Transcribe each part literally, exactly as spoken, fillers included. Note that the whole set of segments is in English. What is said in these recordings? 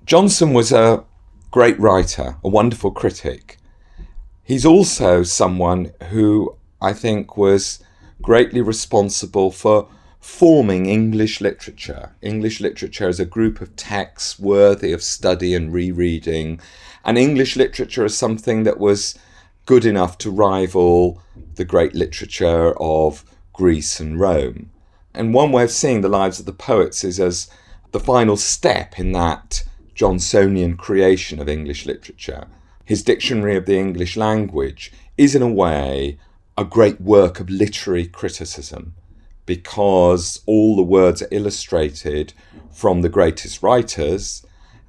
Johnson was a great writer, a wonderful critic. He's also someone who I think was greatly responsible for forming English literature. English literature as a group of texts worthy of study and rereading, and English literature as something that was good enough to rival the great literature of Greece and Rome. And one way of seeing the lives of the poets is as the final step in that Johnsonian creation of English literature. His Dictionary of the English Language is in a way a great work of literary criticism, because all the words are illustrated from the greatest writers,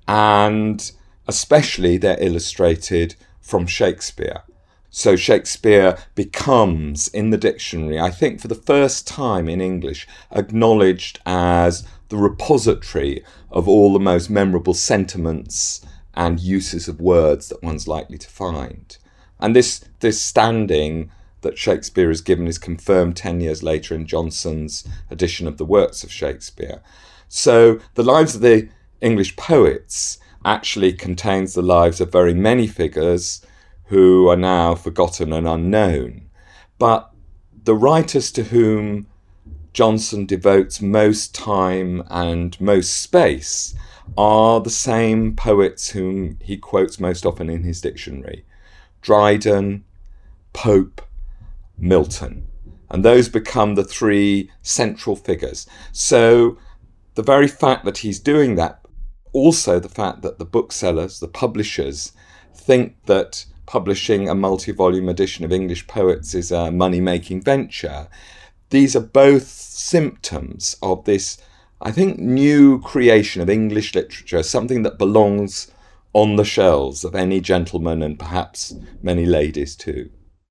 and especially they're illustrated from Shakespeare. So Shakespeare becomes, in the dictionary, I think for the first time in English, acknowledged as the repository of all the most memorable sentiments and uses of words that one's likely to find. And this, this standing that Shakespeare is given is confirmed ten years later in Johnson's edition of the works of Shakespeare. So the lives of the English poets actually contains the lives of very many figures who are now forgotten and unknown. But the writers to whom Johnson devotes most time and most space are the same poets whom he quotes most often in his dictionary: Dryden, Pope, Milton. And those become the three central figures. So the very fact that he's doing that, also the fact that the booksellers, the publishers, think that publishing a multi-volume edition of English poets is a money-making venture, these are both symptoms of this, I think, new creation of English literature, something that belongs on the shelves of any gentleman and perhaps many ladies too.